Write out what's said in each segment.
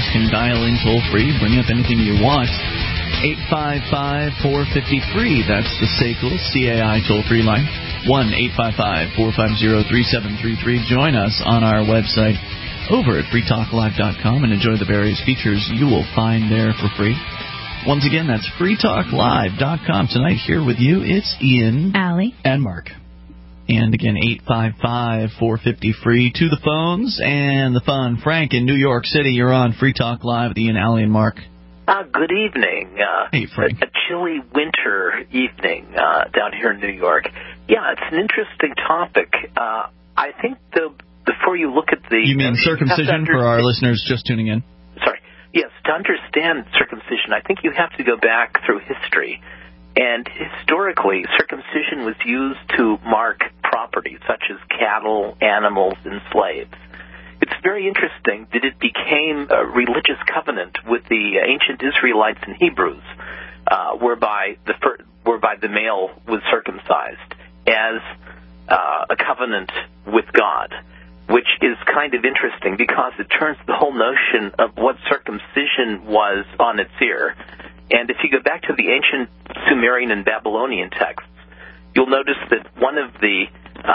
listeners can dial in toll-free, bring up anything you want. 855-450-FREE. That's the SACL CAI toll-free line. 1-855-450-3733. Join us on our website over at freetalklive.com and enjoy the various features you will find there for free. Once again, that's freetalklive.com. Tonight here with you, it's Ian, Allie, and Mark. And again, 855-450-FREE to the phones and the fun. Frank in New York City, you're on Free Talk Live with Ian, Allie, and Mark. Good evening. Hey, Frank. A chilly winter evening down here in New York. Yeah, it's an interesting topic. I think, before you look at the... You mean circumcision for our listeners just tuning in? Sorry. Yes, to understand circumcision, I think you have to go back through history. And historically, circumcision was used to mark property, such as cattle, animals, and slaves. It's very interesting that it became a religious covenant with the ancient Israelites and Hebrews, whereby the male was circumcised as a covenant with God, which is kind of interesting because it turns the whole notion of what circumcision was on its ear. And if you go back to the ancient Sumerian and Babylonian texts, you'll notice that one of the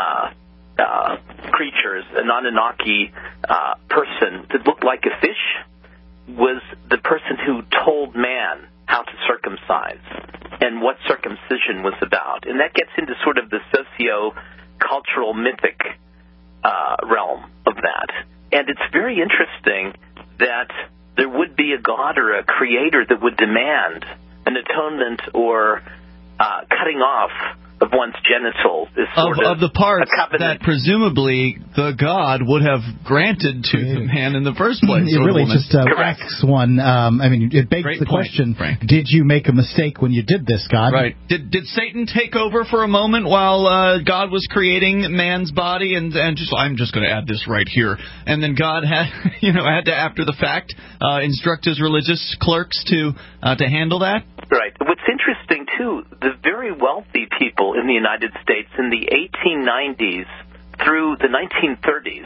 creatures, an Anunnaki person that looked like a fish, was the person who told man how to circumcise and what circumcision was about. And that gets into sort of the socio-cultural mythic realm of that. And it's very interesting that there would be a God or a creator that would demand an atonement or cutting off of one's genitals is sort of the parts that presumably the God would have granted to the man in the first place. It really just asks one. It begs the question: Frank. Did you make a mistake when you did this, God? Right. Did Satan take over for a moment while God was creating man's body and just I'm just going to add this right here, and then God had to after the fact instruct his religious clerks to handle that? Right. What's interesting too, the very wealthy people in the United States in the 1890s through the 1930s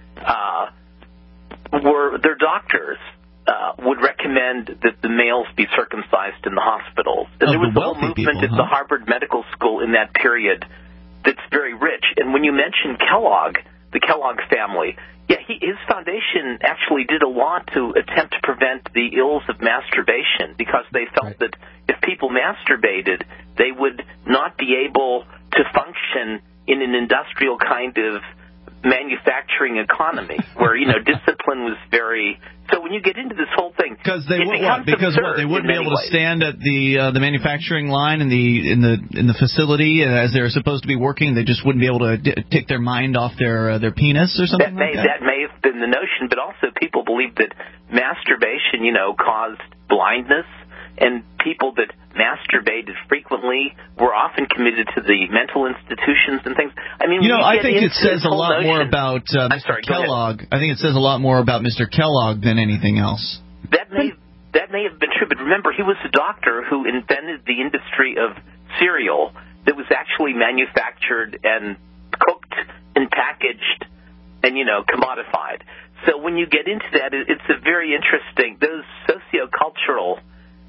their doctors would recommend that the males be circumcised in the hospitals. And there was a whole movement at the Harvard Medical School in that period that's very rich. And when you mention Kellogg, the Kellogg family, his foundation actually did a lot to attempt to prevent the ills of masturbation because they felt that if people masturbated, they would not be able to function in an industrial kind of manufacturing economy where, discipline was very... So when you get into this whole thing... Because they wouldn't be able to stand at the manufacturing line in the facility as they're supposed to be working. They just wouldn't be able to take their mind off their penis or something That may have been the notion, but also people believed that masturbation, caused blindness, and people that masturbated frequently were often committed to the mental institutions and things. I think it says a lot more about Mr. Kellogg. I think it says a lot more about Mr. Kellogg than anything else. That may have been true, but remember, he was a doctor who invented the industry of cereal that was actually manufactured and cooked and packaged and, commodified. So when you get into that, it's a very interesting, those sociocultural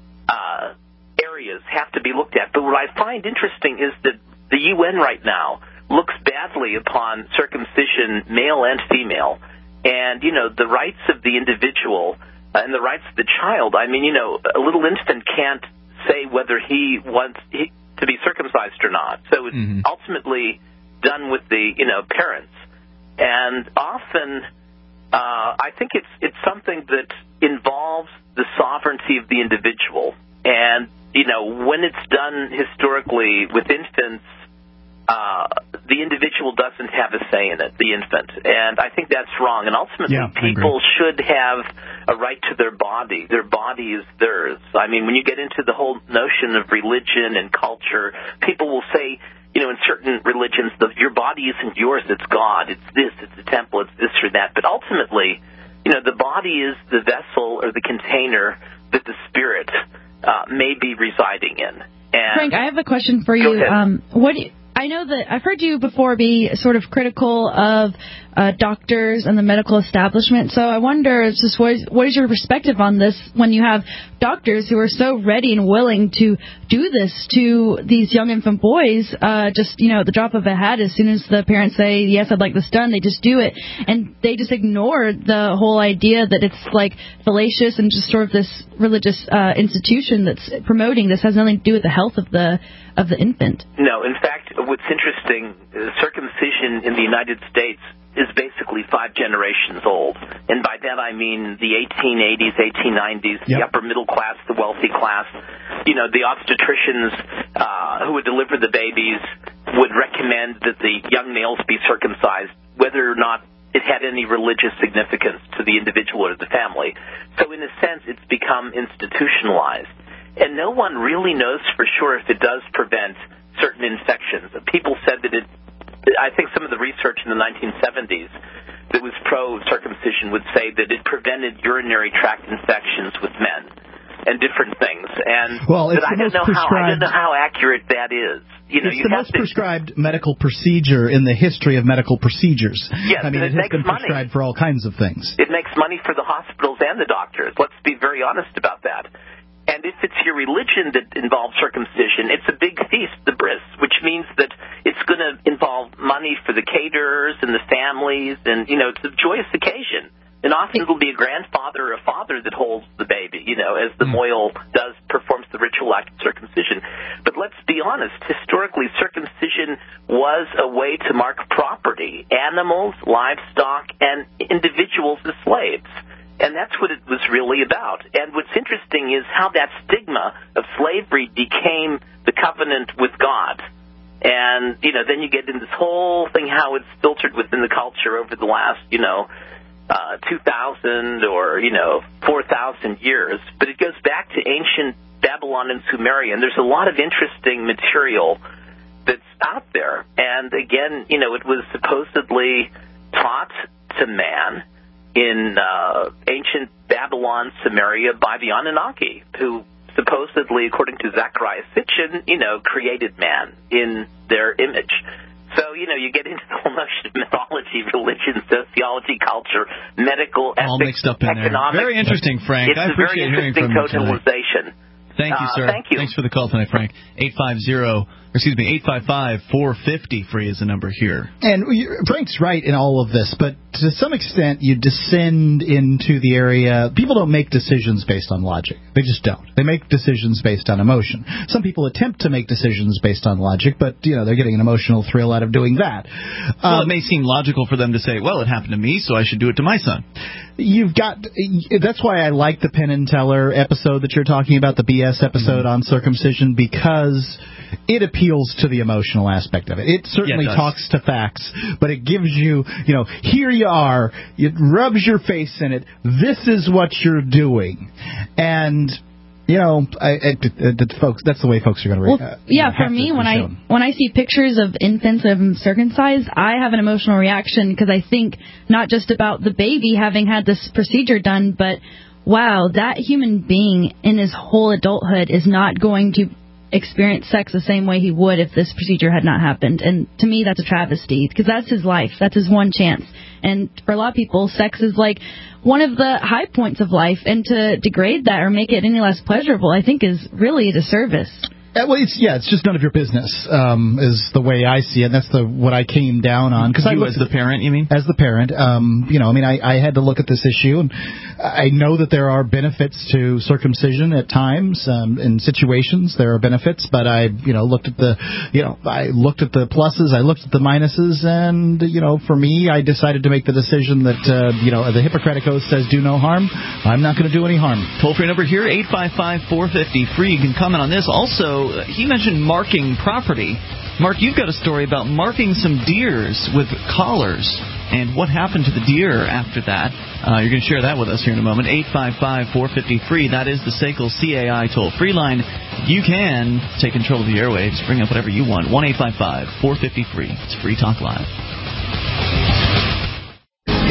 areas have to be looked at. But what I find interesting is that the UN right now looks badly upon circumcision, male and female, and, the rights of the individual and the rights of the child. A little infant can't say whether he wants to be circumcised or not. So it's ultimately done with the, parents. And often I think it's something that involves the sovereignty of the individual. And, when it's done historically with infants, the individual doesn't have a say in it, the infant. And I think that's wrong. And ultimately, people should have a right to their body. Their body is theirs. When you get into the whole notion of religion and culture, people will say, in certain religions, your body isn't yours, it's God. It's this, it's a temple, it's this or that. But ultimately, the body is the vessel or the container that the spirit may be residing in. And Frank, I have a question for you. I know that I've heard you before be sort of critical of doctors and the medical establishment. So I wonder, just what is your perspective on this when you have doctors who are so ready and willing to do this to these young infant boys, just, at the drop of a hat, as soon as the parents say, yes, I'd like this done, they just do it. And they just ignore the whole idea that it's like fallacious and just sort of this religious institution that's promoting this has nothing to do with the health of the infant. No, in fact, what's interesting, circumcision in the United States is basically 5 generations old. And by that I mean the 1880s, 1890s, the upper middle class, the wealthy class. The obstetricians who would deliver the babies would recommend that the young males be circumcised, whether or not it had any religious significance to the individual or the family. So in a sense, it's become institutionalized. And no one really knows for sure if it does prevent certain infections. People said that I think some of the research in the 1970s that was pro-circumcision would say that it prevented urinary tract infections with men and different things. And I don't know how accurate that is. It's the most prescribed medical procedure in the history of medical procedures. Yes, I mean, it has been prescribed for all kinds of things. It makes money for the hospitals and the doctors. Let's be very honest about that. And if it's your religion that involves circumcision, it's a big feast, the bris, which means that it's going to involve money for the caterers and the families, and, it's a joyous occasion. And often it'll be a grandfather or a father that holds the baby, as the mohel performs the ritual act of circumcision. But let's be honest, historically, circumcision was a way to mark property, animals, livestock, and individuals as slaves. And that's what it was really about. And what's interesting is how that stigma of slavery became the covenant with God. And, then you get in this whole thing, how it's filtered within the culture over the last, 2,000 or, 4,000 years. But it goes back to ancient Babylon and Sumeria. And there's a lot of interesting material that's out there. And, again, it was supposedly taught to man in ancient Babylon, Sumeria, by the Anunnaki, who supposedly, according to Zecharia Sitchin, created man in their image. So, you get into the whole notion of mythology, religion, sociology, culture, medical, ethics, all mixed up in economics. There. Very interesting, Frank. I appreciate hearing from you tonight. Thank you, sir. Thank you. Thanks for the call tonight, Frank. 855-450-FREE is the number here. And Frank's right in all of this, but to some extent you descend into the area. People don't make decisions based on logic. They just don't. They make decisions based on emotion. Some people attempt to make decisions based on logic, but, they're getting an emotional thrill out of doing that. Well, it may seem logical for them to say, well, it happened to me, so I should do it to my son. That's why I like the Penn and Teller episode that you're talking about, the BS episode on circumcision, because it appeals to the emotional aspect of it. It certainly talks to facts, but it gives you, here you are, it rubs your face in it, this is what you're doing. And folks, that's the way folks are going to read. For me, when I see pictures of infants circumcised, I have an emotional reaction because I think not just about the baby having had this procedure done, but wow, that human being in his whole adulthood is not going to experience sex the same way he would if this procedure had not happened. And to me, that's a travesty because that's his life. That's his one chance. And for a lot of people, sex is like one of the high points of life. And to degrade that or make it any less pleasurable, I think is really a disservice. Well, it's just none of your business, is the way I see it. That's what I came down on. Because as the parent, you mean? As the parent, I had to look at this issue, and I know that there are benefits to circumcision at times. In situations, there are benefits, but I looked at the pluses, I looked at the minuses, and for me, I decided to make the decision that the Hippocratic Oath says do no harm. I'm not going to do any harm. Toll free number here 855-450-FREE. You can comment on this. Also, he mentioned marking property. Mark, you've got a story about marking some deers with collars and what happened to the deer after that. You're going to share that with us here in a moment. 855-450-FREE. That is the SACL CAI toll-free line. You can take control of the airwaves, bring up whatever you want. 1-855-450-FREE. It's Free Talk Live.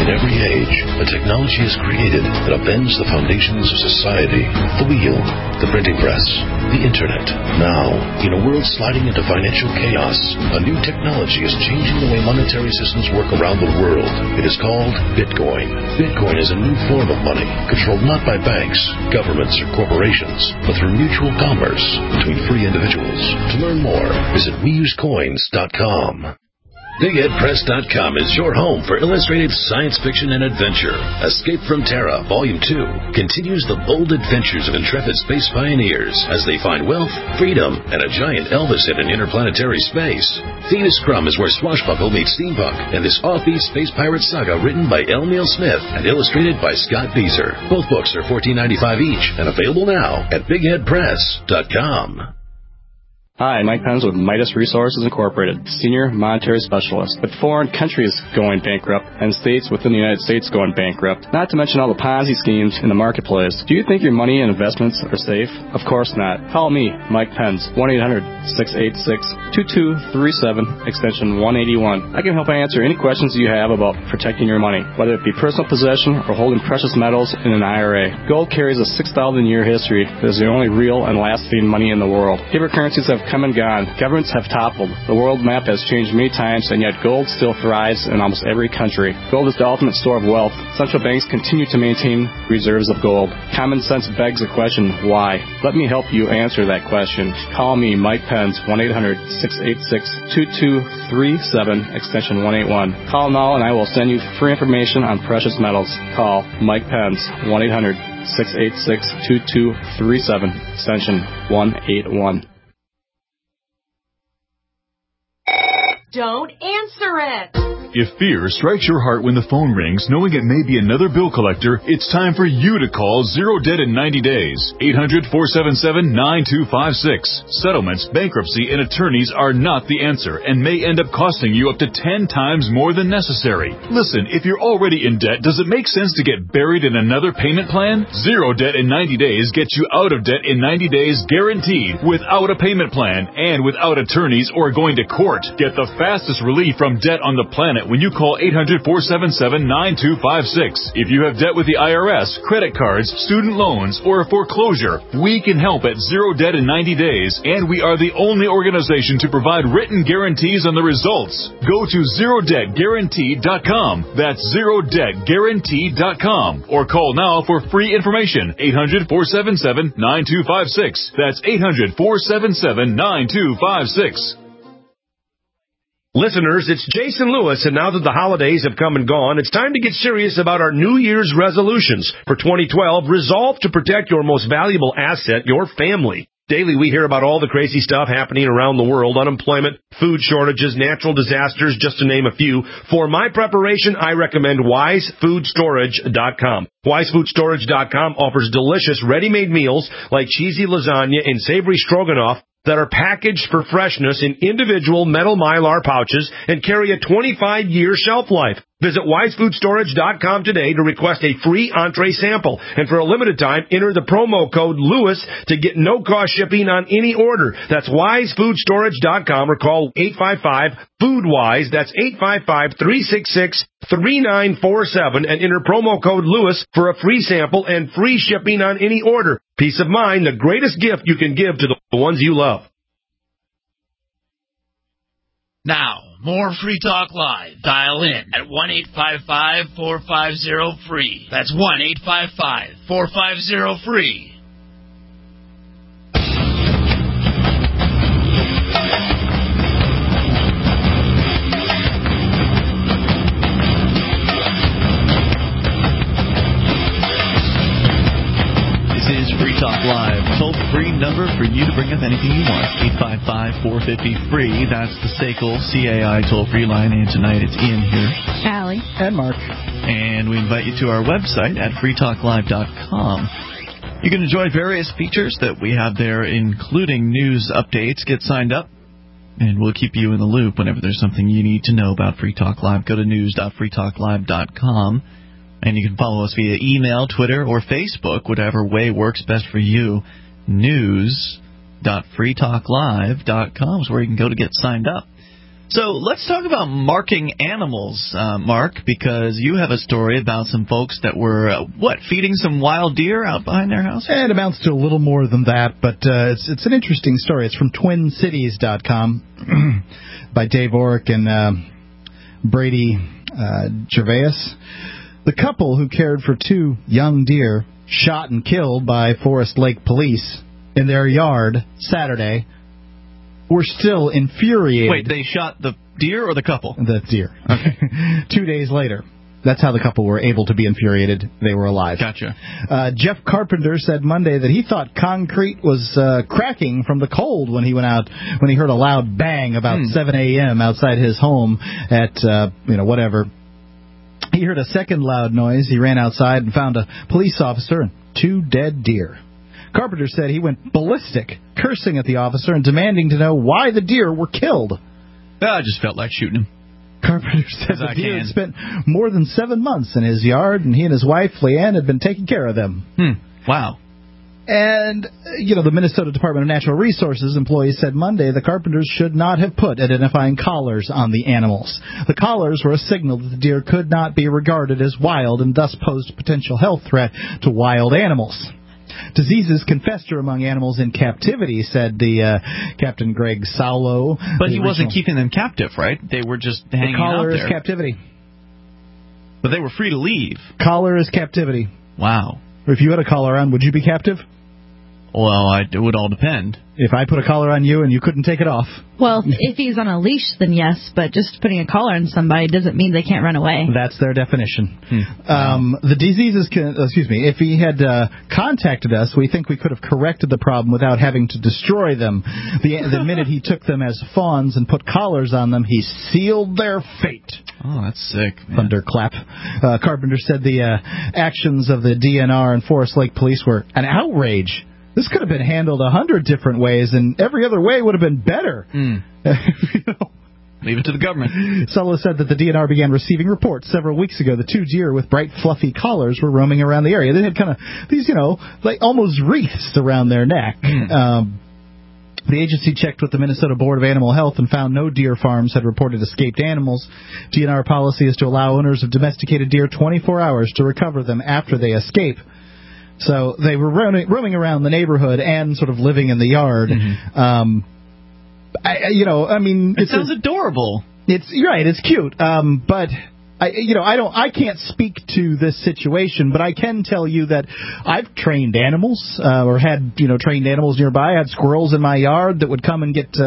In every age, a technology is created that upends the foundations of society. The wheel, the printing press, the internet. Now, in a world sliding into financial chaos, a new technology is changing the way monetary systems work around the world. It is called Bitcoin. Bitcoin is a new form of money, controlled not by banks, governments, or corporations, but through mutual commerce between free individuals. To learn more, visit WeUseCoins.com. BigHeadPress.com is your home for illustrated science fiction and adventure. Escape from Terra, Volume 2, continues the bold adventures of intrepid space pioneers as they find wealth, freedom, and a giant Elvis hit in interplanetary space. Theta Scrum is where swashbuckle meets steampunk, and this offbeat space pirate saga written by L. Neil Smith and illustrated by Scott Beezer. Both books are $14.95 each and available now at BigHeadPress.com. Hi, Mike Pence with Midas Resources Incorporated, Senior Monetary Specialist. With foreign countries going bankrupt and states within the United States going bankrupt, not to mention all the Ponzi schemes in the marketplace, do you think your money and investments are safe? Of course not. Call me, Mike Pence, 1-800-686-2237, extension 181. I can help answer any questions you have about protecting your money, whether it be personal possession or holding precious metals in an IRA. Gold carries a 6,000-year history that is the only real and lasting money in the world. Paper currencies have come and gone. Governments have toppled. The world map has changed many times, and yet gold still thrives in almost every country. Gold is the ultimate store of wealth. Central banks continue to maintain reserves of gold. Common sense begs the question, why? Let me help you answer that question. Call me, Mike Pence, 1-800-686-2237, extension 181. Call now and I will send you free information on precious metals. Call Mike Pence, 1-800-686-2237, extension 181. Don't answer it. If fear strikes your heart when the phone rings, knowing it may be another bill collector, it's time for you to call Zero Debt in 90 days. 800-477-9256. Settlements, bankruptcy, and attorneys are not the answer and may end up costing you up to 10 times more than necessary. Listen, if you're already in debt, does it make sense to get buried in another payment plan? Zero Debt in 90 days gets you out of debt in 90 days guaranteed, without a payment plan and without attorneys or going to court. Get the fastest relief from debt on the planet when you call 800-477-9256. If you have debt with the IRS, credit cards, student loans, or a foreclosure, we can help at Zero Debt in 90 days, and we are the only organization to provide written guarantees on the results. Go to ZeroDebtGuaranteed.com. That's ZeroDebtGuaranteed.com. Or call now for free information. 800-477-9256. That's 800-477-9256. Listeners, it's Jason Lewis, and now that the holidays have come and gone, it's time to get serious about our New Year's resolutions. For 2012, resolve to protect your most valuable asset, your family. Daily, we hear about all the crazy stuff happening around the world, unemployment, food shortages, natural disasters, just to name a few. For my preparation, I recommend WiseFoodStorage.com. WiseFoodStorage.com offers delicious ready-made meals like cheesy lasagna and savory stroganoff that are packaged for freshness in individual metal Mylar pouches and carry a 25-year shelf life. Visit WiseFoodStorage.com today to request a free entree sample. And for a limited time, enter the promo code LEWIS to get no-cost shipping on any order. That's WiseFoodStorage.com or call 855-FOODWISE. That's 855-366-3947 and enter promo code LEWIS for a free sample and free shipping on any order. Peace of mind, the greatest gift you can give to the ones you love. Now, more Free Talk Live. Dial in at 1-855-450-FREE. That's 1-855-450-FREE. Talk Live, toll-free number for you to bring up anything you want. 855-450-FREE. That's the SACL CAI toll-free line. And tonight it's Ian here. Allie. And Mark. And we invite you to our website at freetalklive.com. You can enjoy various features that we have there, including news updates. Get signed up, and we'll keep you in the loop whenever there's something you need to know about Free Talk Live. Go to news.freetalklive.com. And you can follow us via email, Twitter, or Facebook, whatever way works best for you. News.freetalklive.com is where you can go to get signed up. So let's talk about marking animals, Mark, because you have a story about some folks that were, feeding some wild deer out behind their house? It amounts to a little more than that, but it's an interesting story. It's from TwinCities.com by Dave Orrick and Brady Gervais. The couple who cared for 2 young deer shot and killed by Forest Lake police in their yard Saturday were still infuriated. Wait, they shot the deer or the couple? The deer. Okay. 2 days later. That's how the couple were able to be infuriated. They were alive. Gotcha. Jeff Carpenter said Monday that he thought concrete was cracking from the cold when he went out, when he heard a loud bang about 7 a.m. outside his home at, whatever. He heard a second loud noise. He ran outside and found a police officer and 2 dead deer. Carpenter said he went ballistic, cursing at the officer and demanding to know why the deer were killed. I just felt like shooting him. Carpenter said the deer had spent more than 7 months in his yard, and he and his wife, Leanne, had been taking care of them. Wow. And, the Minnesota Department of Natural Resources employees said Monday the Carpenters should not have put identifying collars on the animals. The collars were a signal that the deer could not be regarded as wild and thus posed a potential health threat to wild animals. Diseases can fester among animals in captivity, said the Captain Greg Saulo. But he wasn't keeping them captive, right? They were just hanging out there. The collar is captivity. But they were free to leave. Collar is captivity. Wow. If you had a collar on, would you be captive? Well, it would all depend. If I put a collar on you and you couldn't take it off. Well, if he's on a leash, then yes, but just putting a collar on somebody doesn't mean they can't run away. That's their definition. The diseases if he had contacted us, we think we could have corrected the problem without having to destroy them. The minute he took them as fawns and put collars on them, he sealed their fate. Oh, that's sick. Thunderclap. Carpenter said the actions of the DNR and Forest Lake Police were an outrage. This could have been handled 100 different ways, and every other way would have been better. Leave it to the government. Solo said that the DNR began receiving reports several weeks ago. The 2 deer with bright, fluffy collars were roaming around the area. They had kind of these, like almost wreaths around their neck. The agency checked with the Minnesota Board of Animal Health and found no deer farms had reported escaped animals. DNR policy is to allow owners of domesticated deer 24 hours to recover them after they escape. So they were roaming around the neighborhood and sort of living in the yard. It sounds adorable. You're right. It's cute. But I can't speak to this situation, but I can tell you that I've trained animals or had trained animals nearby. I had squirrels in my yard that would come and get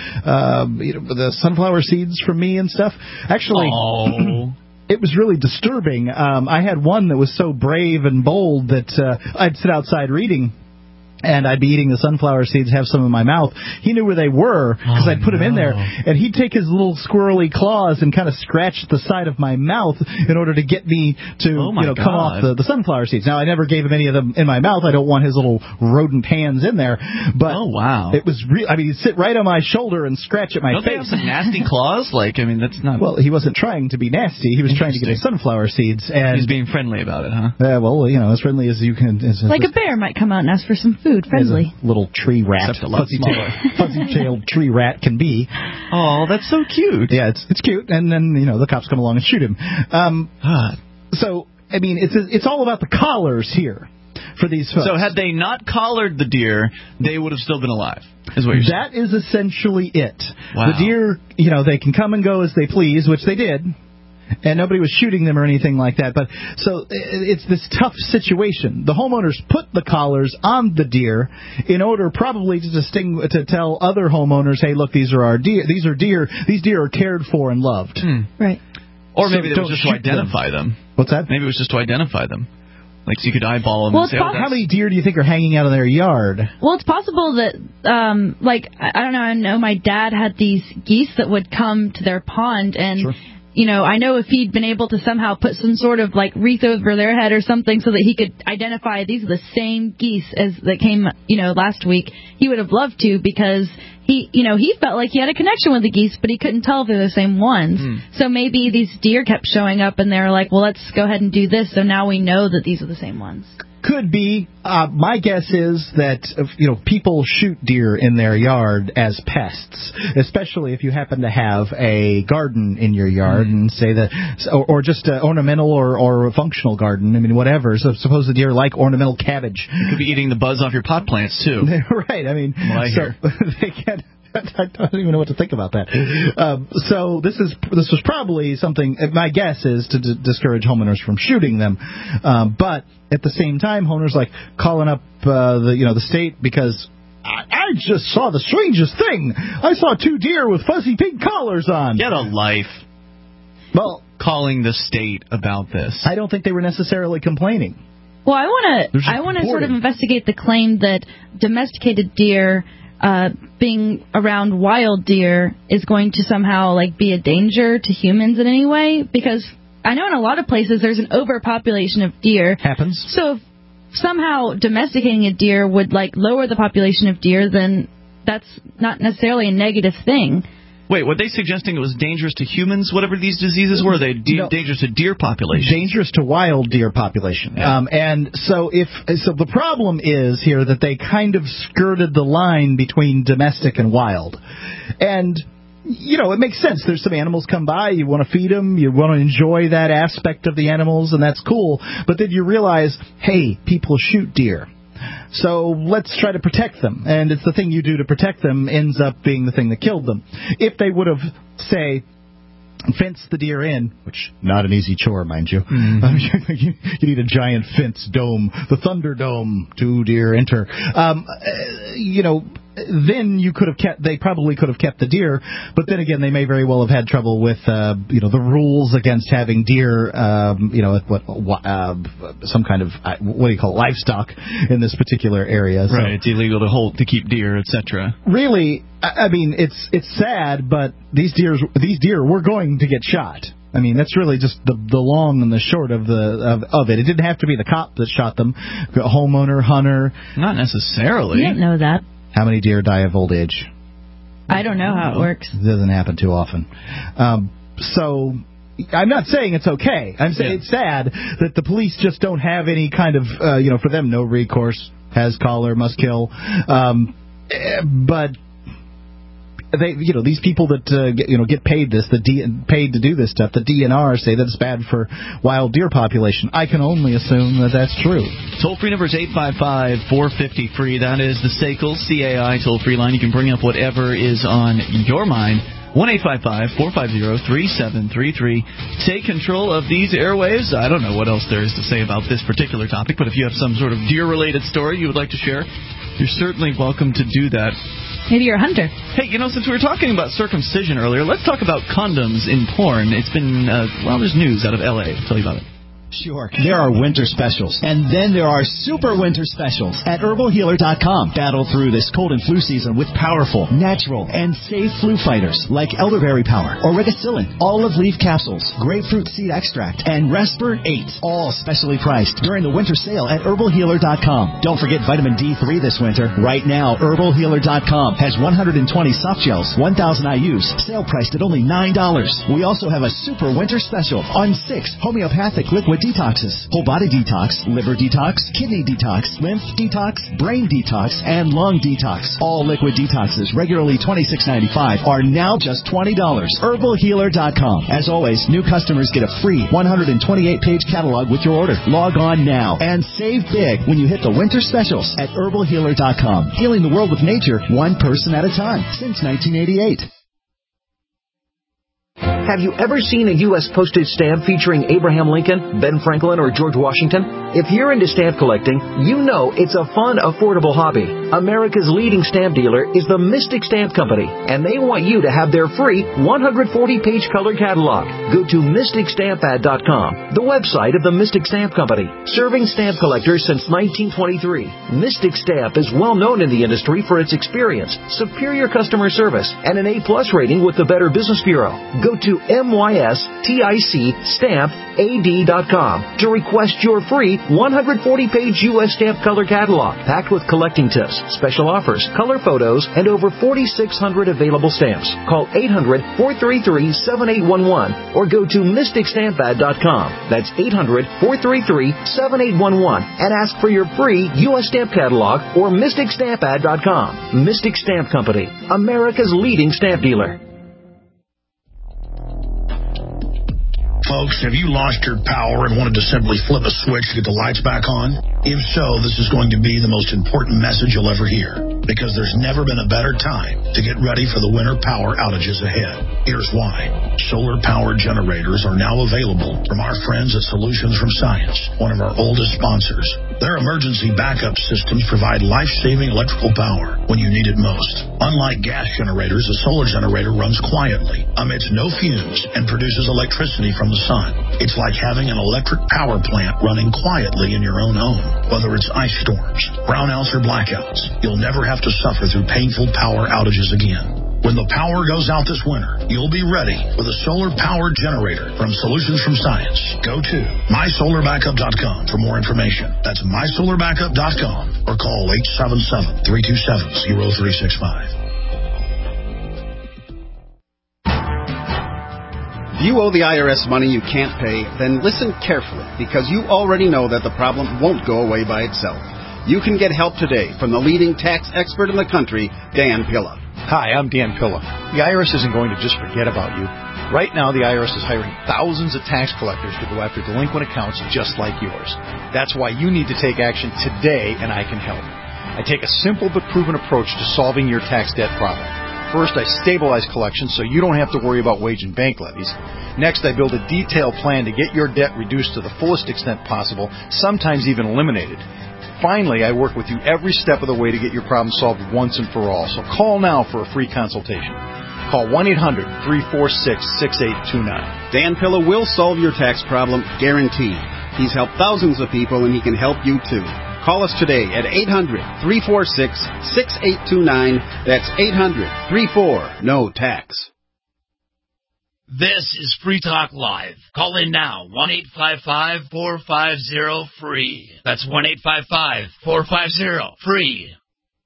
the sunflower seeds from me and stuff. Actually. Oh. It was really disturbing. I had one that was so brave and bold that I'd sit outside reading, and I'd be eating the sunflower seeds, have some in my mouth. He knew where they were because I'd put them in there, and he'd take his little squirrely claws and kind of scratch the side of my mouth in order to get me to come off the sunflower seeds. Now, I never gave him any of them in my mouth. I don't want his little rodent hands in there. But it was real. He'd sit right on my shoulder and scratch at my face. Don't they have some nasty claws? That's not... Well, he wasn't trying to be nasty. He was trying to get his sunflower seeds. And he's being friendly about it, huh? As friendly as you can. Like a bear might come out and ask for some food. Friendly. A little tree rat, fuzzy-tailed tree rat can be. Oh, that's so cute. Yeah, it's cute, and then the cops come along and shoot him. So it's all about the collars here for these folks. So had they not collared the deer, they would have still been alive. Is what you're saying? That is essentially it. Wow. The deer, they can come and go as they please, which they did. And nobody was shooting them or anything like that. But so it's this tough situation. The homeowners put the collars on the deer in order probably to tell other homeowners, hey, look, these are our deer. These are deer. These deer are cared for and loved. Right. Or maybe it was just to identify them. What's that? Maybe it was just to identify them. Like, so you could eyeball them and say, how many deer do you think are hanging out in their yard? Well, it's possible that, I don't know, I know my dad had these geese that would come to their pond and... Sure. I know if he'd been able to somehow put some sort of wreath over their head or something so that he could identify these are the same geese as that came, last week, he would have loved to because he felt like he had a connection with the geese, but he couldn't tell if they're the same ones. So maybe these deer kept showing up and they're like, well, let's go ahead and do this. So now we know that these are the same ones. Could be. My guess is that people shoot deer in their yard as pests, especially if you happen to have a garden in your yard, and say that, or just an ornamental or a functional garden. I mean, whatever. So suppose the deer like ornamental cabbage. You could be eating the buds off your pot plants too. Right. I mean, they can't. I don't even know what to think about that. So this was probably something. My guess is to discourage homeowners from shooting them, but at the same time, homeowners like calling up the state because I just saw the strangest thing. I saw 2 deer with fuzzy pink collars on. Get a life. Well, calling the state about this. I don't think they were necessarily complaining. Well, I want to sort of investigate the claim that domesticated deer. Being around wild deer is going to somehow be a danger to humans in any way, because I know in a lot of places there's an overpopulation of deer. Happens. So if somehow domesticating a deer would lower the population of deer, then that's not necessarily a negative thing. Wait, were they suggesting it was dangerous to humans, whatever these diseases were? They dangerous to deer population? Dangerous to wild deer population. Yeah. And so the problem is here that they kind of skirted the line between domestic and wild. And, it makes sense. There's some animals come by, you want to feed them, you want to enjoy that aspect of the animals, and that's cool. But then you realize, hey, people shoot deer. So let's try to protect them. And it's the thing you do to protect them ends up being the thing that killed them. If they would have, say, fenced the deer in, which not an easy chore, mind you. Mm-hmm. You need a giant fence dome, the Thunderdome, 2 deer enter. Then they probably could have kept the deer, but then again, they may very well have had trouble with, the rules against having deer, some kind of, what do you call it, livestock in this particular area. So, right, it's illegal to keep deer, etc. Really, I mean, it's sad, but these deer were going to get shot. I mean, that's really just the long and the short of it. It didn't have to be the cop that shot them. A homeowner, hunter. Not necessarily. You didn't know that. How many deer die of old age? I don't know how it works. It doesn't happen too often. So I'm not saying it's okay. I'm saying it's sad that the police just don't have any kind of, for them, no recourse, has collar, must kill. But they, these people that get paid paid to do this stuff, the DNR say that it's bad for wild deer population. I can only assume that that's true. Toll-free number is 855-450-FREE. That is the SACL CAI toll-free line. You can bring up whatever is on your mind. 1-855-450-3733. Take control of these airwaves. I don't know what else there is to say about this particular topic, but if you have some sort of deer-related story you would like to share, you're certainly welcome to do that. Maybe you're a hunter. Hey, since we were talking about circumcision earlier, let's talk about condoms in porn. It's been, there's news out of L.A. I'll tell you about it. Sure. There are winter specials. And then there are super winter specials at HerbalHealer.com. Battle through this cold and flu season with powerful, natural, and safe flu fighters like elderberry power, origicillin, olive leaf capsules, grapefruit seed extract, and Respir 8. All specially priced during the winter sale at HerbalHealer.com. Don't forget vitamin D3 this winter. Right now, HerbalHealer.com has 120 soft gels, 1,000 IUs, sale priced at only $9. We also have a super winter special on 6 homeopathic liquid detoxes: whole body detox, liver detox, kidney detox, lymph detox, brain detox, and lung detox. All liquid detoxes, regularly $26.95, are now just $20. HerbalHealer.com. As always, new customers get a free 128-page catalog with your order. Log on now and save big when you hit the winter specials at HerbalHealer.com. Healing the world with nature, one person at a time, since 1988. Have you ever seen a U.S. postage stamp featuring Abraham Lincoln, Ben Franklin, or George Washington? If you're into stamp collecting, you know it's a fun, affordable hobby. America's leading stamp dealer is the Mystic Stamp Company, and they want you to have their free 140-page color catalog. Go to MysticStampAd.com, the website of the Mystic Stamp Company, serving stamp collectors since 1923. Mystic Stamp is well known in the industry for its experience, superior customer service, and an A+ rating with the Better Business Bureau. Go to to MYSTICStampAD.com to request your free 140-page U.S. stamp color catalog packed with collecting tips, special offers, color photos, and over 4,600 available stamps. Call 800-433-7811 or go to MysticStampAd.com. That's 800-433-7811 and ask for your free U.S. stamp catalog or MysticStampAd.com. Mystic Stamp Company, America's leading stamp dealer. Folks, have you lost your power and wanted to simply flip a switch to get the lights back on? If so, this is going to be the most important message you'll ever hear, because there's never been a better time to get ready for the winter power outages ahead. Here's why. Solar-powered generators are now available from our friends at Solutions from Science, one of our oldest sponsors. Their emergency backup systems provide life-saving electrical power when you need it most. Unlike gas generators, a solar generator runs quietly, emits no fumes, and produces electricity from the sun. It's like having an electric power plant running quietly in your own home. Whether it's ice storms, brownouts, or blackouts, you'll never have to suffer through painful power outages again. When the power goes out this winter, you'll be ready with a solar-powered generator from Solutions from Science. Go to mysolarbackup.com for more information. That's mysolarbackup.com or call 877-327-0365. If you owe the IRS money you can't pay, then listen carefully, because you already know that the problem won't go away by itself. You can get help today from the leading tax expert in the country, Dan Pilla. Hi, I'm Dan Pilla. The IRS isn't going to just forget about you. Right now, the IRS is hiring thousands of tax collectors to go after delinquent accounts just like yours. That's why you need to take action today, and I can help. I take a simple but proven approach to solving your tax debt problem. First, I stabilize collections so you don't have to worry about wage and bank levies. Next, I build a detailed plan to get your debt reduced to the fullest extent possible, sometimes even eliminated. Finally, I work with you every step of the way to get your problem solved once and for all. So call now for a free consultation. Call 1-800-346-6829. Dan Pilla will solve your tax problem, guaranteed. He's helped thousands of people, and he can help you too. Call us today at 800-346-6829. That's 800-34-NO-TAX. This is Free Talk Live. Call in now, 1-855-450-FREE. That's 1-855-450-FREE.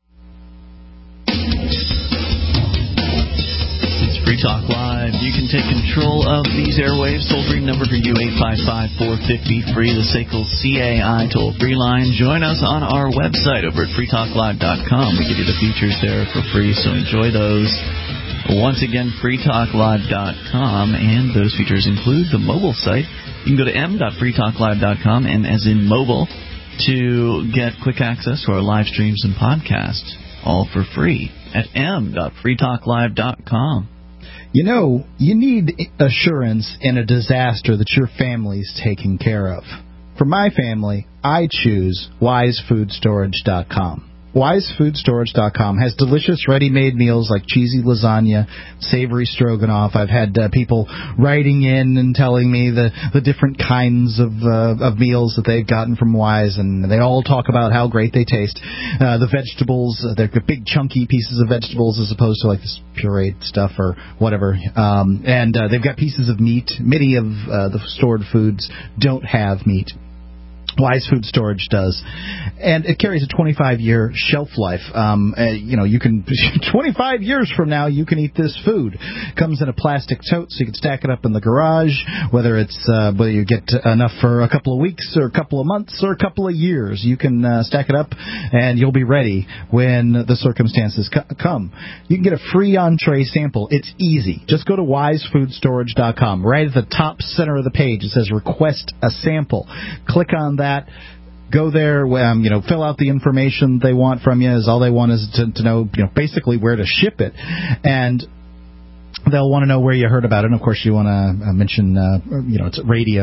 Free Talk Live. You can take control of these airwaves. Toll-free number for you, 855-450-FREE, the SACL CAI toll-free line. Join us on our website over at freetalklive.com. We give you the features there for free, so enjoy those. Once again, freetalklive.com, and those features include the mobile site. You can go to m.freetalklive.com, and as in mobile, to get quick access to our live streams and podcasts, all for free at m.freetalklive.com. You know, you need assurance in a disaster that your family's taken care of. For my family, I choose WiseFoodStorage.com. WiseFoodStorage.com has delicious ready-made meals like cheesy lasagna, savory stroganoff. I've had people writing in and telling me the different kinds of meals that they've gotten from Wise, and they all talk about how great they taste. The vegetables, they're big chunky pieces of vegetables as opposed to like this pureed stuff or whatever. And they've got pieces of meat. Many of the stored foods don't have meat. Wise Food Storage does, and it carries a 25-year shelf life. You can 25 years from now you can eat this food. Comes in a plastic tote, so you can stack it up in the garage. Whether you get enough for a couple of weeks or a couple of months or a couple of years, you can stack it up, and you'll be ready when the circumstances come. You can get a free entree sample. It's easy. Just go to WiseFoodStorage.com. Right at the top center of the page, it says Request a Sample. Click on that. Go there, fill out the information they want from you. All they want is to know, basically where to ship it. And they'll want to know where you heard about it. And, of course, you want to mention, it's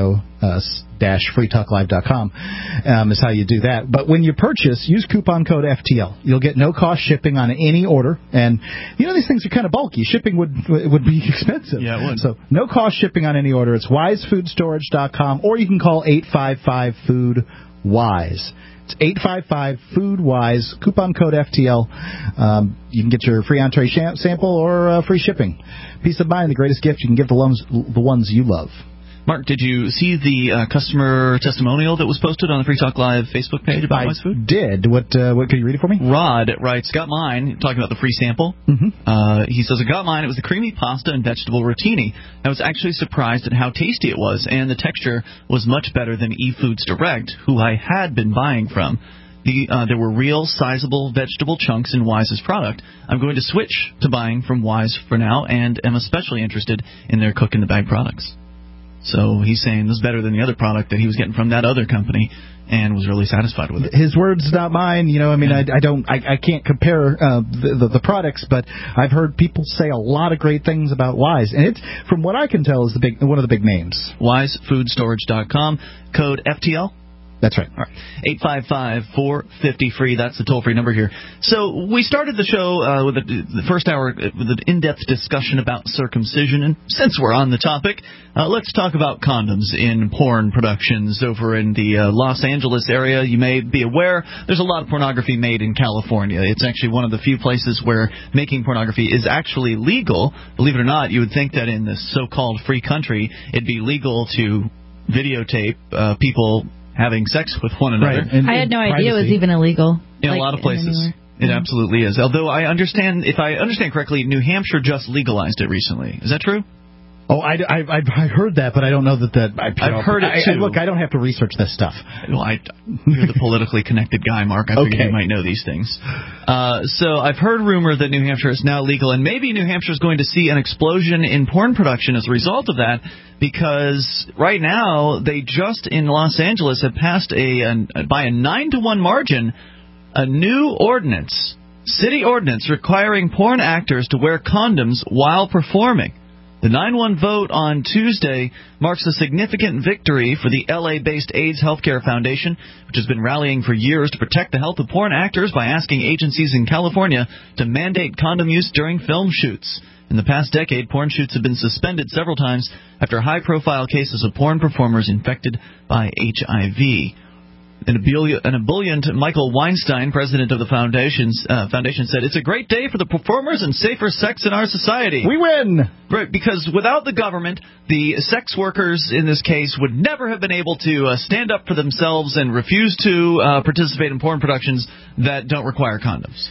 radio-freetalklive.com is how you do that. But when you purchase, use coupon code FTL. You'll get no-cost shipping on any order. And, these things are kind of bulky. Shipping would be expensive. Yeah, it would. So no-cost shipping on any order. It's WiseFoodStorage.com, or you can call 855-FOOD-WISE. It's 855-FOOD-WISE, coupon code FTL. You can get your free entree sample or free shipping. Peace of mind, the greatest gift you can give the ones you love. Mark, did you see the customer testimonial that was posted on the Free Talk Live Facebook page about Wise Food? I did. What could you read it for me? Rod writes, got mine, talking about the free sample. Mm-hmm. He says, I got mine. It was the creamy pasta and vegetable rotini. I was actually surprised at how tasty it was, and the texture was much better than eFoods Direct, who I had been buying from. There were real, sizable vegetable chunks in Wise's product. I'm going to switch to buying from Wise for now, and am especially interested in their cook-in-the-bag products. So he's saying this is better than the other product that he was getting from that other company, and was really satisfied with it. His words, not mine. I can't compare the products, but I've heard people say a lot of great things about Wise, and it's, from what I can tell, is one of the big names. WiseFoodStorage.com, code FTL. That's right. All right. 855-450-FREE. That's the toll-free number here. So we started the show with the first hour with an in-depth discussion about circumcision. And since we're on the topic, let's talk about condoms in porn productions over in the Los Angeles area. You may be aware there's a lot of pornography made in California. It's actually one of the few places where making pornography is actually legal. Believe it or not, you would think that in this so-called free country, it'd be legal to videotape people having sex with one another. Right. I had no idea it was even illegal. In a lot of places. It absolutely is. Although if I understand correctly, New Hampshire just legalized it recently. Is that true? Oh, I heard that, but I don't know that. I've heard it too. Look, I don't have to research this stuff. Well, you're the politically connected guy, Mark. I figured you might know these things. So I've heard rumor that New Hampshire is now legal, and maybe New Hampshire is going to see an explosion in porn production as a result of that, because right now they just in Los Angeles have passed by a 9-to-1 margin a new ordinance, city ordinance requiring porn actors to wear condoms while performing. The 9-1 vote on Tuesday marks a significant victory for the LA-based AIDS Healthcare Foundation, which has been rallying for years to protect the health of porn actors by asking agencies in California to mandate condom use during film shoots. In the past decade, porn shoots have been suspended several times after high-profile cases of porn performers infected by HIV. An ebullient Michael Weinstein, president of the foundation, said, "It's a great day for the performers and safer sex in our society. We win!" Right, because without the government, the sex workers in this case would never have been able to stand up for themselves and refuse to participate in porn productions that don't require condoms.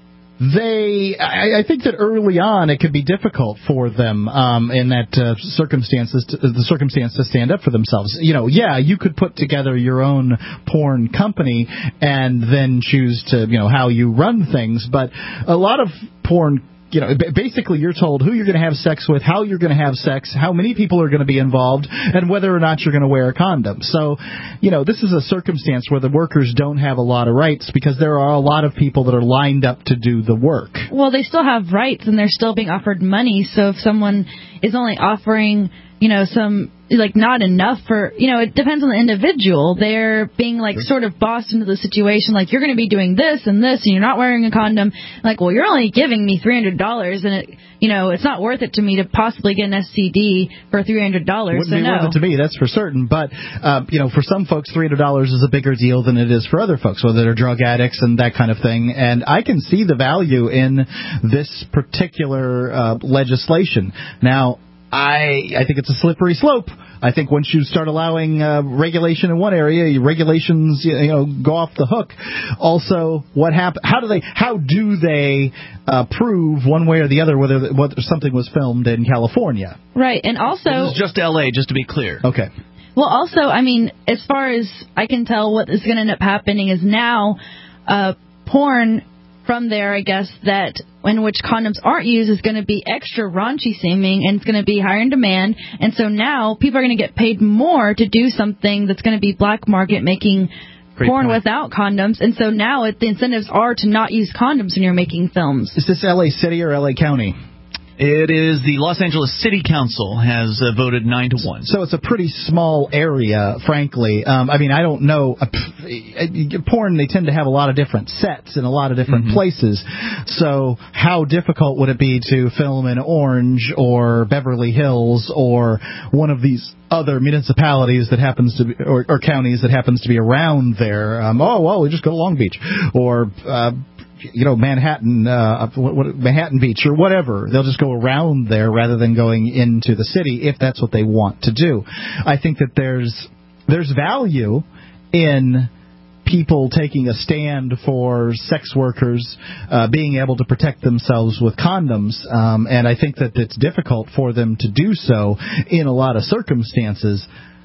I think that early on it could be difficult for them in that circumstance to stand up for themselves. You could put together your own porn company and then choose to, how you run things, but a lot of porn, basically you're told who you're going to have sex with, how you're going to have sex, how many people are going to be involved, and whether or not you're going to wear a condom. So, this is a circumstance where the workers don't have a lot of rights because there are a lot of people that are lined up to do the work. Well, they still have rights and they're still being offered money. So if someone is only offering, some not enough for, it depends on the individual. They're being sort of bossed into the situation, you're going to be doing this and this and you're not wearing a condom. Well, you're only giving me $300 and it's not worth it to me to possibly get an STD for $300. Wouldn't be worth it to me, that's for certain. But, for some folks, $300 is a bigger deal than it is for other folks, whether they're drug addicts and that kind of thing. And I can see the value in this particular legislation. Now, I think it's a slippery slope. I think once you start allowing regulation in one area, regulations go off the hook. Also, what happen? How do they prove one way or the other whether something was filmed in California? Right, and also this is just L.A. Just to be clear. Okay. Well, also, as far as I can tell, what is going to end up happening is now porn from there, I guess, that in which condoms aren't used is going to be extra raunchy seeming, and it's going to be higher in demand. And so now people are going to get paid more to do something that's going to be black market making porn without condoms. And so now the incentives are to not use condoms when you're making films. Is this L.A. City or L.A. County? It is the Los Angeles City Council has voted 9-1. So it's a pretty small area, frankly. I mean, I don't know. Porn, they tend to have a lot of different sets in a lot of different places. So how difficult would it be to film in Orange or Beverly Hills or one of these other municipalities that happens to be, or counties that happens to be around there? We just go to Long Beach or Manhattan, Manhattan Beach or whatever. They'll just go around there rather than going into the city if that's what they want to do. I think that there's value in people taking a stand for sex workers being able to protect themselves with condoms, and I think that it's difficult for them to do so in a lot of circumstances.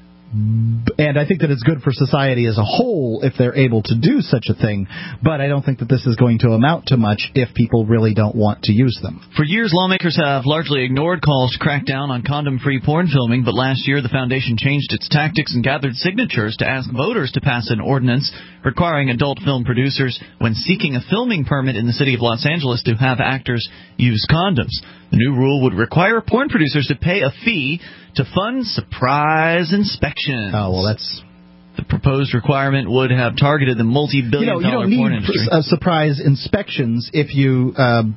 And I think that it's good for society as a whole if they're able to do such a thing, but I don't think that this is going to amount to much if people really don't want to use them. For years, lawmakers have largely ignored calls to crack down on condom-free porn filming, but last year the foundation changed its tactics and gathered signatures to ask voters to pass an ordinance requiring adult film producers, when seeking a filming permit in the city of Los Angeles, to have actors use condoms. The new rule would require porn producers to pay a fee to fund surprise inspections. Oh, well, that's... The proposed requirement would have targeted the multi-billion-dollar porn industry. You don't need surprise inspections if you,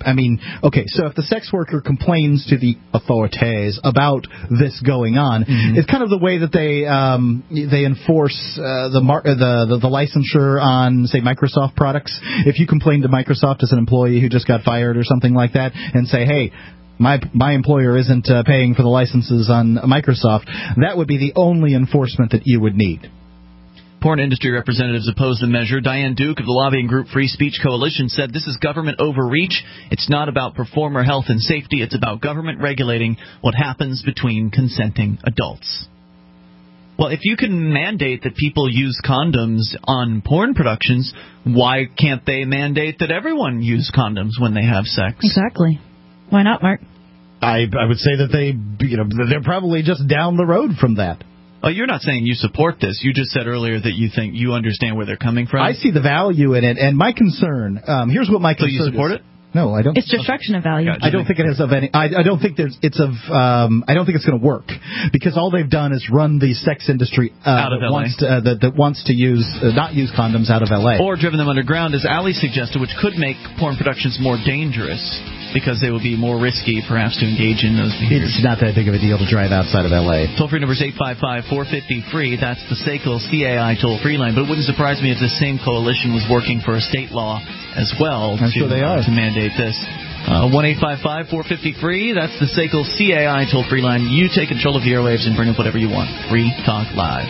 so if the sex worker complains to the authorities about this going on, it's kind of the way that they enforce the licensure on, say, Microsoft products. If you complain to Microsoft as an employee who just got fired or something like that and say, hey, my employer isn't paying for the licenses on Microsoft, that would be the only enforcement that you would need. Porn industry representatives opposed the measure. Diane Duke of the lobbying group Free Speech Coalition said this is government overreach. It's not about performer health and safety. It's about government regulating what happens between consenting adults. Well, if you can mandate that people use condoms on porn productions, why can't they mandate that everyone use condoms when they have sex? Exactly. Why not, Mark? I would say that they're probably just down the road from that. Oh, you're not saying you support this. You just said earlier that you think you understand where they're coming from. I see the value in it, and my concern. Here's what my concern is. So you support it? No, I don't. It's destruction of value. I don't think it has of any. I don't think I don't think it's going to work because all they've done is run the sex industry out of LA. That wants to not use condoms out of LA, or driven them underground, as Ali suggested, which could make porn productions more dangerous because they will be more risky, perhaps, to engage in those behaviors. It's not that big of a deal to drive outside of L.A. Toll-free number is 855-450-FREE. That's the SACL CAI toll-free line. But it wouldn't surprise me if the same coalition was working for a state law as well to mandate this. 1-855-450-FREE. That's the SACL CAI toll-free line. You take control of the airwaves and bring up whatever you want. Free Talk Live.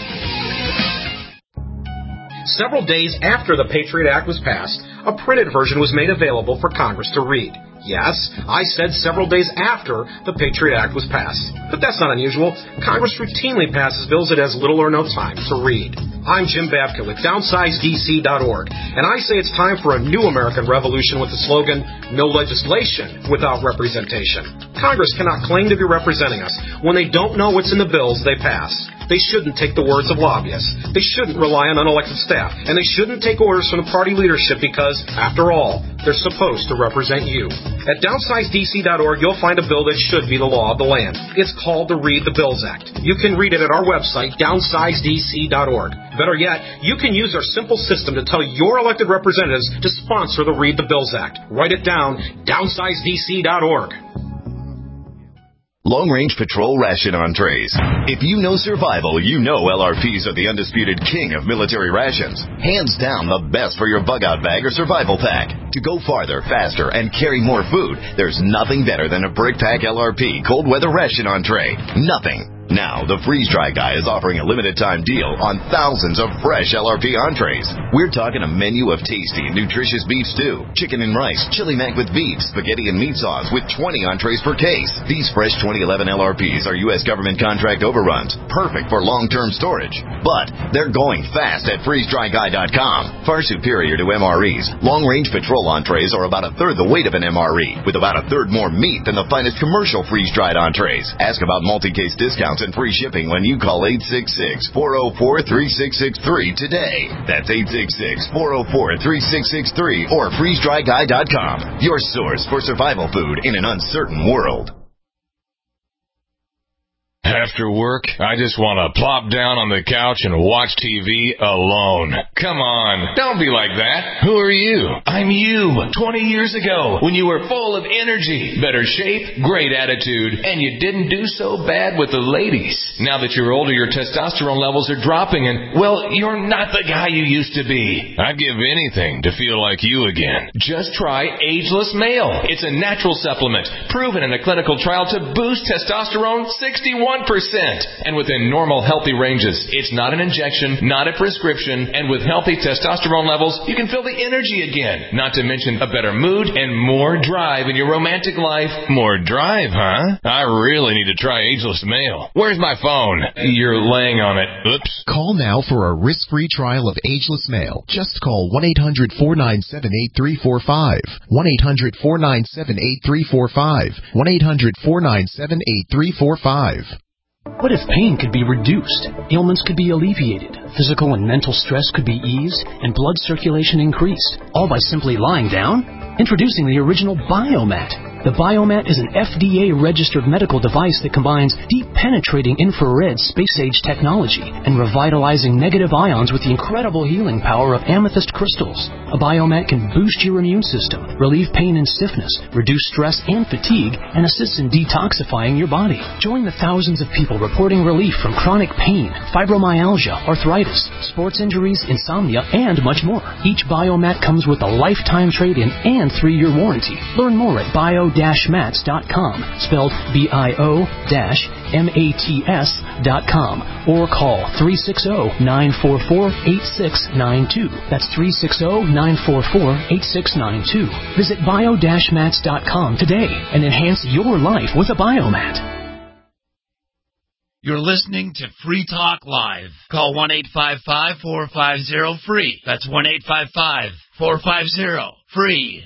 Several days after the Patriot Act was passed, a printed version was made available for Congress to read. Yes, I said several days after the Patriot Act was passed. But that's not unusual. Congress routinely passes bills it has little or no time to read. I'm Jim Babka with DownsizeDC.org, and I say it's time for a new American revolution with the slogan, no legislation without representation. Congress cannot claim to be representing us when they don't know what's in the bills they pass. They shouldn't take the words of lobbyists. They shouldn't rely on unelected staff. And they shouldn't take orders from the party leadership because, after all, they're supposed to represent you. At DownsizeDC.org, you'll find a bill that should be the law of the land. It's called the Read the Bills Act. You can read it at our website, DownsizeDC.org. Better yet, you can use our simple system to tell your elected representatives to sponsor the Read the Bills Act. Write it down, DownsizeDC.org. Long-range patrol ration entrees. If you know survival, you know LRPs are the undisputed king of military rations. Hands down the best for your bug-out bag or survival pack. To go farther, faster, and carry more food, there's nothing better than a BrickPack LRP cold weather ration entree. Nothing. Now, the Freeze Dry Guy is offering a limited-time deal on thousands of fresh LRP entrees. We're talking a menu of tasty and nutritious beef stew, chicken and rice, chili mac with beef, spaghetti and meat sauce with 20 entrees per case. These fresh 2011 LRPs are U.S. government contract overruns, perfect for long-term storage. But they're going fast at FreezeDryGuy.com. Far superior to MREs, long-range patrol entrees are about a third the weight of an MRE, with about a third more meat than the finest commercial freeze-dried entrees. Ask about multi-case discounts and free shipping when you call 866-404-3663 today. That's 866-404-3663 or FreezeDryGuy.com. Your source for survival food in an uncertain world. After work, I just want to plop down on the couch and watch TV alone. Come on, don't be like that. Who are you? I'm you, 20 years ago, when you were full of energy, better shape, great attitude, and you didn't do so bad with the ladies. Now that you're older, your testosterone levels are dropping and, well, you're not the guy you used to be. I'd give anything to feel like you again. Just try Ageless Male. It's a natural supplement, proven in a clinical trial to boost testosterone 61%. And within normal, healthy ranges. It's not an injection, not a prescription, and with healthy testosterone levels, you can feel the energy again. Not to mention a better mood and more drive in your romantic life. More drive, huh? I really need to try Ageless Male. Where's my phone? You're laying on it. Oops. Call now for a risk-free trial of Ageless Male. Just call 1-800-497-8345. 1-800-497-8345. 1-800-497-8345. What if pain could be reduced, ailments could be alleviated, physical and mental stress could be eased, and blood circulation increased, all by simply lying down? Introducing the original Biomat. The Biomat is an FDA-registered medical device that combines deep-penetrating infrared space-age technology and revitalizing negative ions with the incredible healing power of amethyst crystals. A Biomat can boost your immune system, relieve pain and stiffness, reduce stress and fatigue, and assist in detoxifying your body. Join the thousands of people reporting relief from chronic pain, fibromyalgia, arthritis, sports injuries, insomnia, and much more. Each Biomat comes with a lifetime trade-in and 3-year warranty. Learn more at bio-mats.com, spelled bio-mats.com, or call 360-944-8692. That's 360-944-8692. Visit bio-mats.com today and enhance your life with a Biomat. You're listening to Free Talk Live. Call 1-855-450-FREE. That's 1-855-450-FREE.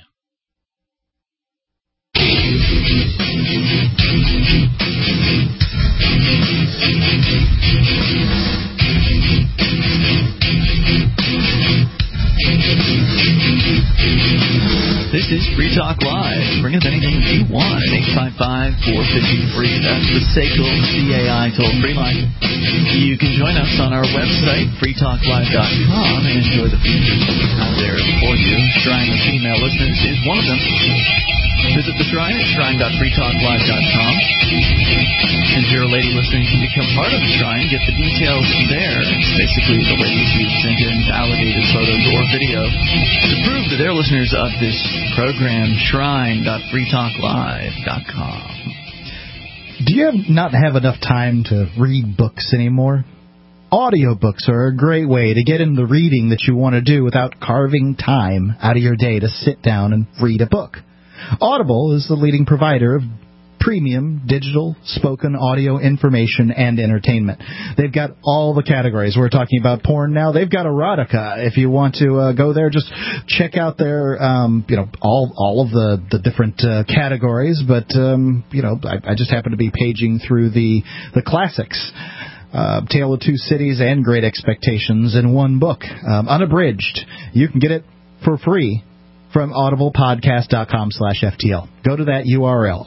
This is Free Talk Live. Bring up anything you want at 855-450-FREE. That's the SACL CAI toll-free line. You can join us on our website, freetalklive.com, and enjoy the features out there for you. Shrine of Female Listeners is one of them. Visit the Shrine at shrine.freetalklive.com. And if you're a lady listening, you can become part of the Shrine. Get the details there. It's basically the ladies who send in validated photos or video to prove that they're listeners of this program, shrine.freetalklive.com. Do you not have enough time to read books anymore? Audiobooks are a great way to get in the reading that you want to do without carving time out of your day to sit down and read a book. Audible is the leading provider of premium digital spoken audio information and entertainment. They've got all the categories. We're talking about porn now. They've got erotica. If you want to go there, just check out their all of the different categories. But I just happen to be paging through the classics. Tale of Two Cities and Great Expectations in one book, unabridged. You can get it for free from audiblepodcast.com/FTL. Go to that URL,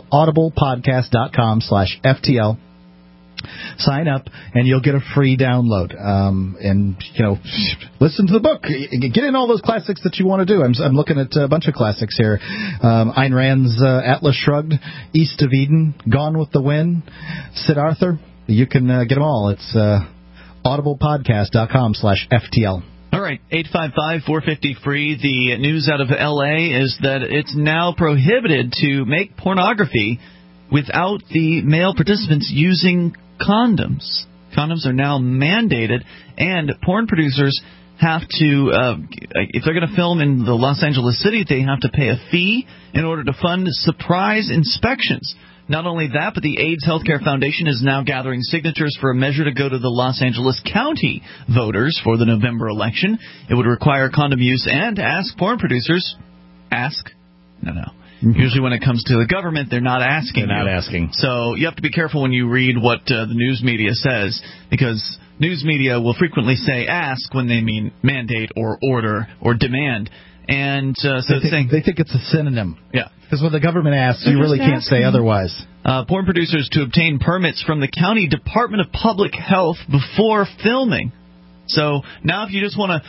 audiblepodcast.com/FTL. Sign up, and you'll get a free download. Listen to the book. Get in all those classics that you want to do. I'm looking at a bunch of classics here. Ayn Rand's Atlas Shrugged, East of Eden, Gone with the Wind, Siddhartha. You can get them all. It's audiblepodcast.com/FTL. All right, 855-450-FREE. The news out of L.A. is that it's now prohibited to make pornography without the male participants using condoms. Condoms are now mandated, and porn producers have to, if they're going to film in the Los Angeles city, they have to pay a fee in order to fund surprise inspections. Not only that, but the AIDS Healthcare Foundation is now gathering signatures for a measure to go to the Los Angeles County voters for the November election. It would require condom use and ask porn producers. Usually when it comes to the government, they're not asking. They're not asking. So you have to be careful when you read what the news media says, because news media will frequently say ask when they mean mandate or order or demand. And so they think it's a synonym. Yeah. Because when the government asks, you really can't say otherwise. Porn producers to obtain permits from the County Department of Public Health before filming. So now if you just want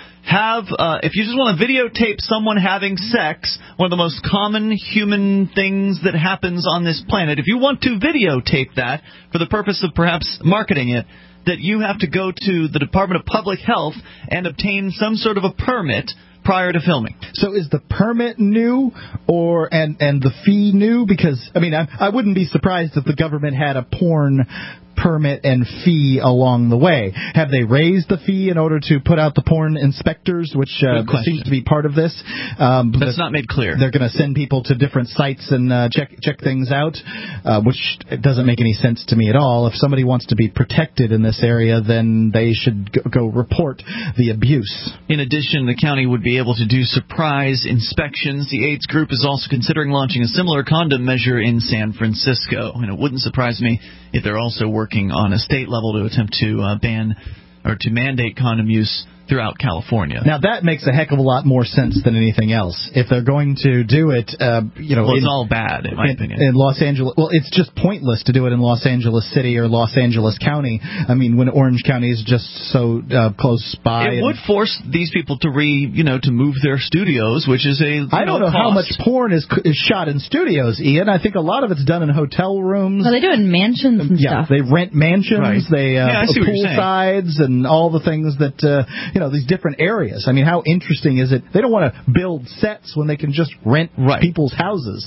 to videotape someone having sex, one of the most common human things that happens on this planet, if you want to videotape that for the purpose of perhaps marketing it, that you have to go to the Department of Public Health and obtain some sort of a permit prior to filming. So is the permit new and the fee new? Because, I mean, I wouldn't be surprised if the government had a porn permit and fee along the way. Have they raised the fee in order to put out the porn inspectors, which seems to be part of this? That's not made clear. They're going to send people to different sites and check things out, which doesn't make any sense to me at all. If somebody wants to be protected in this area, then they should go report the abuse. In addition, the county would be able to do surprise inspections. The AIDS group is also considering launching a similar condom measure in San Francisco, and it wouldn't surprise me if they're also working on a state level to attempt to ban or to mandate condom use throughout California. Now, that makes a heck of a lot more sense than anything else. If they're going to do it, well, it's all bad, in my opinion. In Los Angeles, well, it's just pointless to do it in Los Angeles City or Los Angeles County. I mean, when Orange County is just so close by. It would force these people to to move their studios, which is I don't know cost. how much porn is shot in studios, Ian. I think a lot of it's done in hotel rooms. Well, they do it in mansions and stuff. They rent mansions. Right. They pool sides and all the things that these different areas. I mean, how interesting is it? They don't want to build sets when they can just rent people's houses.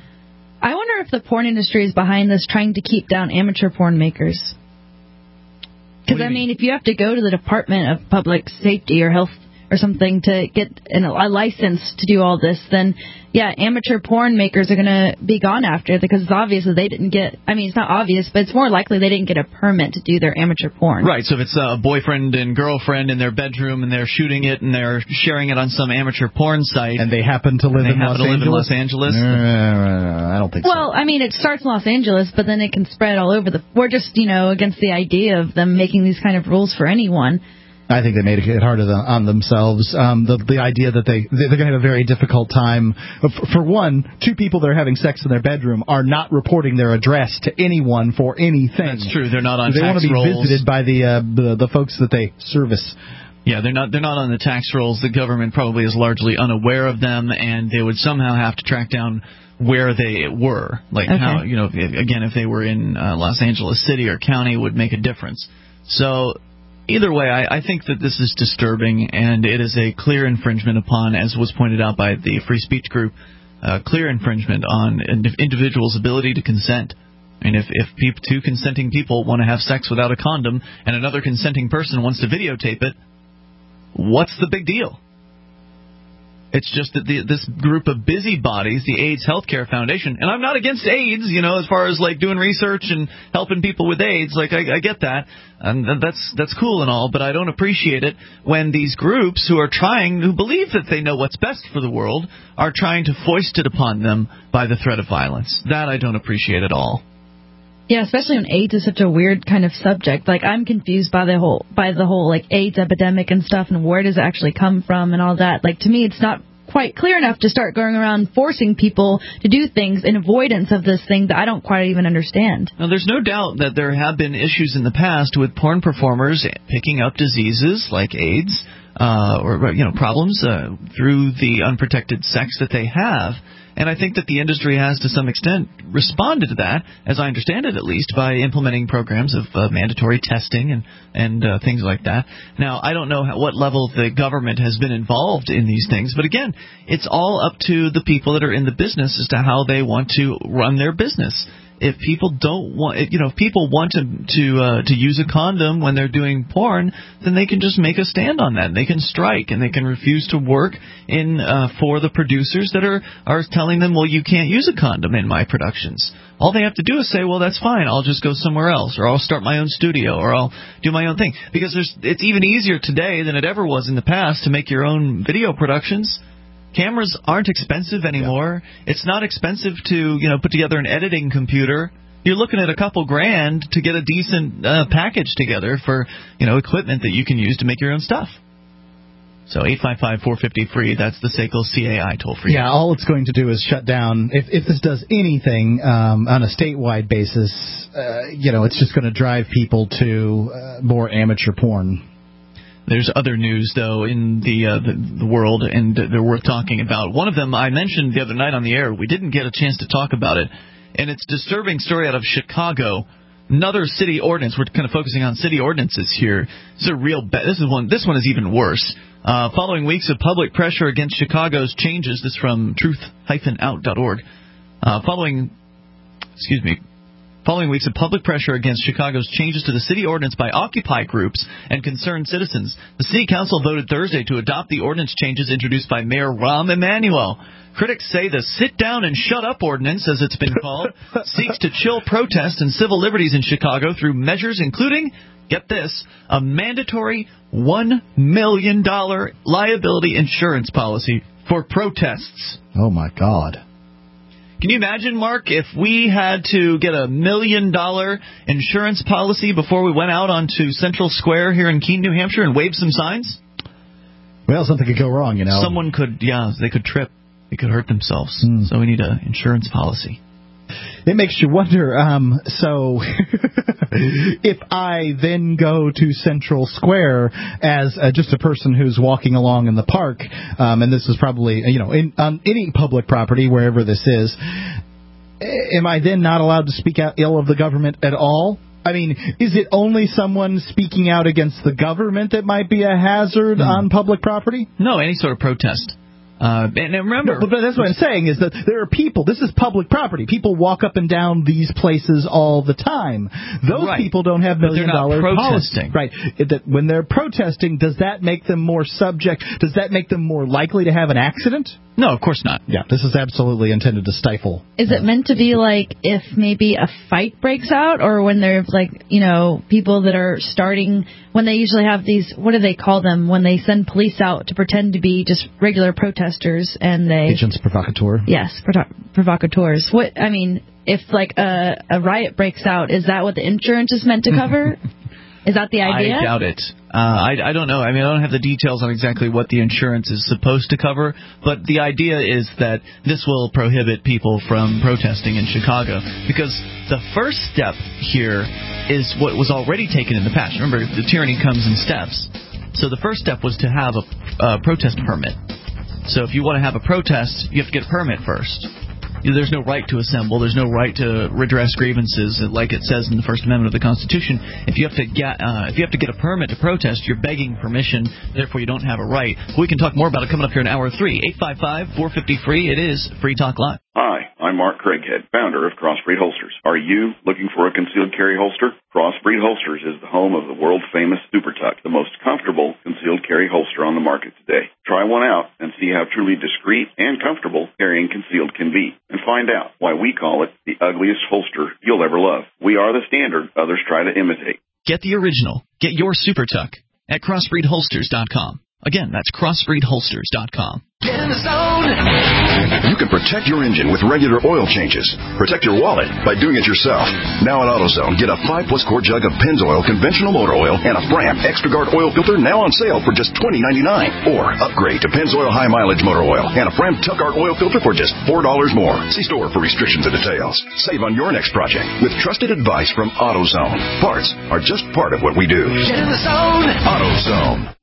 I wonder if the porn industry is behind this, trying to keep down amateur porn makers. Because, I mean, if you have to go to the Department of Public Safety or Health or something to get a license to do all this, then, amateur porn makers are going to be gone after it, because it's obvious that they didn't get, I mean, it's not obvious, but it's more likely they didn't get a permit to do their amateur porn. Right, so if it's a boyfriend and girlfriend in their bedroom and they're shooting it and they're sharing it on some amateur porn site. And they happen to live in Los Angeles? I don't think so. Well, I mean, it starts in Los Angeles, but then it can spread all over we're just, against the idea of them making these kind of rules for anyone. I think they made it harder on themselves. The idea that they're going to have a very difficult time. For one, two people that are having sex in their bedroom are not reporting their address to anyone for anything. That's true. They're not on tax rolls. They want to be visited by the folks that they service. Yeah, they're not on the tax rolls. The government probably is largely unaware of them, and they would somehow have to track down where they were. Like how, again, if they were in Los Angeles City or county, would make a difference. So either way, I think that this is disturbing, and it is a clear infringement upon, as was pointed out by the Free Speech Group, clear infringement on individuals' ability to consent. I mean, if two consenting people want to have sex without a condom and another consenting person wants to videotape it, what's the big deal? It's just that this group of busybodies, the AIDS Healthcare Foundation, and I'm not against AIDS, as far as like doing research and helping people with AIDS, like I get that, and that's cool and all, but I don't appreciate it when these groups who believe that they know what's best for the world, are trying to foist it upon them by the threat of violence. That I don't appreciate at all. Yeah, especially when AIDS is such a weird kind of subject. Like, I'm confused by the whole like AIDS epidemic and stuff, and where does it actually come from and all that. Like, to me, it's not quite clear enough to start going around forcing people to do things in avoidance of this thing that I don't quite even understand. Now, there's no doubt that there have been issues in the past with porn performers picking up diseases like AIDS or problems through the unprotected sex that they have. And I think that the industry has, to some extent, responded to that, as I understand it at least, by implementing programs of mandatory testing and things like that. Now, I don't know what level the government has been involved in these things, but again, it's all up to the people that are in the business as to how they want to run their business. If people if people want to use a condom when they're doing porn, then they can just make a stand on that. They can strike and they can refuse to work for the producers that are telling them, well, you can't use a condom in my productions. All they have to do is say, well, that's fine. I'll just go somewhere else, or I'll start my own studio, or I'll do my own thing. Because it's even easier today than it ever was in the past to make your own video productions. Cameras aren't expensive anymore. Yeah. It's not expensive to, put together an editing computer. You're looking at a couple grand to get a decent package together for, equipment that you can use to make your own stuff. So 855-450-FREE, that's the SACL CAI toll-free. Yeah, all it's going to do is shut down. If this does anything on a statewide basis, it's just going to drive people to more amateur porn. There's other news, though, in the world, and they're worth talking about. One of them I mentioned the other night on the air. We didn't get a chance to talk about it, and it's a disturbing story out of Chicago. Another city ordinance. We're kind of focusing on city ordinances here. This one is even worse. Following weeks of public pressure against Chicago's changes, this from truth-out.org. Following weeks of public pressure against Chicago's changes to the city ordinance by Occupy groups and concerned citizens, the City Council voted Thursday to adopt the ordinance changes introduced by Mayor Rahm Emanuel. Critics say the sit-down-and-shut-up ordinance, as it's been called, seeks to chill protests and civil liberties in Chicago through measures including, get this, a mandatory $1 million liability insurance policy for protests. Oh, my God. Can you imagine, Mark, if we had to get $1 million insurance policy before we went out onto Central Square here in Keene, New Hampshire, and waved some signs? Well, something could go wrong, Someone could, they could trip. They could hurt themselves. So we need an insurance policy. It makes you wonder, so if I then go to Central Square as just a person who's walking along in the park, and this is probably, on any public property, wherever this is, am I then not allowed to speak out ill of the government at all? I mean, is it only someone speaking out against the government that might be a hazard on public property? No, any sort of protest. And remember, but that's what I'm saying is that there are people. This is public property. People walk up and down these places all the time. Those people don't have $1 million protesting. Right? That when they're protesting, does that make them more subject? Does that make them more likely to have an accident? No, of course not. Yeah, this is absolutely intended to stifle. Is it meant to be like if maybe a fight breaks out, or when they're people that are starting, when they usually have these, what do they call them, when they send police out to pretend to be just regular protesters and they... Agents provocateur. Yes, provocateurs. If a riot breaks out, is that what the insurance is meant to cover? Is that the idea? I doubt it. I don't know. I don't have the details on exactly what the insurance is supposed to cover, but the idea is that this will prohibit people from protesting in Chicago, because the first step here is what was already taken in the past. Remember, the tyranny comes in steps. So the first step was to have a protest permit. So if you want to have a protest, you have to get a permit first. There's no right to assemble. There's no right to redress grievances, like it says in the First Amendment of the Constitution. If you have to get a permit to protest, you're begging permission. Therefore, you don't have a right. We can talk more about it coming up here in Hour 3. 855-450-FREE. It is Free Talk Live. Hi, I'm Mark Craighead, founder of Crossbreed Holsters. Are you looking for a concealed carry holster? Crossbreed Holsters is the home of the world-famous Super Tuck, the most comfortable concealed carry holster on the market today. Try one out and see how truly discreet and comfortable carrying concealed can be, and find out why we call it the ugliest holster you'll ever love. We are the standard others try to imitate. Get the original. Get your Super Tuck at crossbreedholsters.com. Again, that's crossbreedholsters.com. Get in the zone. You can protect your engine with regular oil changes. Protect your wallet by doing it yourself. Now at AutoZone, get a 5-plus quart jug of Pennzoil conventional motor oil and a Fram Extra Guard oil filter now on sale for just $20.99. Or upgrade to Pennzoil high mileage motor oil and a Fram Tuck Art oil filter for just $4 more. See store for restrictions and details. Save on your next project with trusted advice from AutoZone. Parts are just part of what we do. Get in the zone. AutoZone.